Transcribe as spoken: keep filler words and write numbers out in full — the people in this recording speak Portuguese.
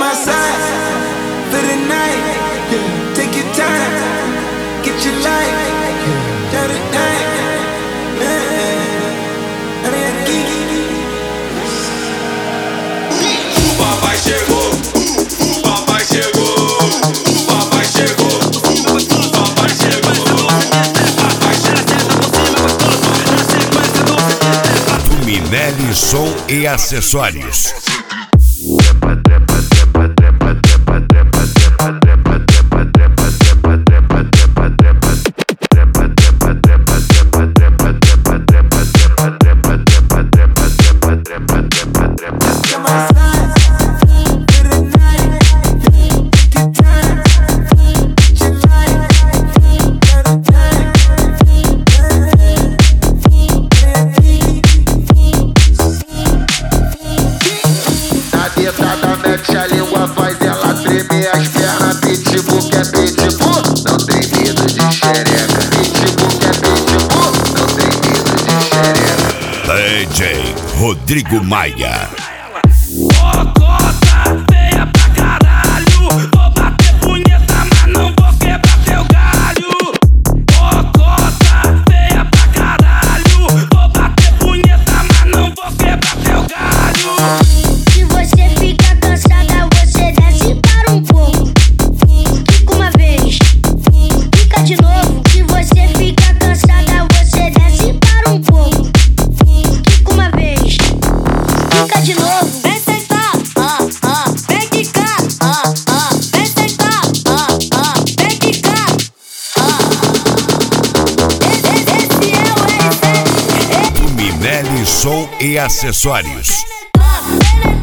my side for the night. Yeah. Take your time, get your life. Yeah. Turn it down. Yeah. I mean, I geek. O papai chegou, o papai chegou, o papai chegou, o papai chegou, o papai chegou. Minelli Som e Acessórios. Mete a língua, faz ela tremer as pernas. Pitbull que é pitbull, não tem medo de xereca. Pitbull que é pitbull, não tem medo de xereca. D J Rodrigo Maia. Ô cota, feia pra caralho. Vou bater punheta, mas não vou quebrar teu galho. Ô cota, feia pra caralho. Vou bater punheta, mas não vou quebrar teu galho. Se você fica cansada, você desce para um pouco. Fica uma vez, fica de novo. Se você fica cansada, você desce para um pouco. Fica uma vez, fica de novo. Vem sentar, ah, ah, vem quicar, ah, ah, vem sentar, ah, ah, vem quicar, ah. Esse, esse é o R sete. Minelli Som e Acessórios. Ah,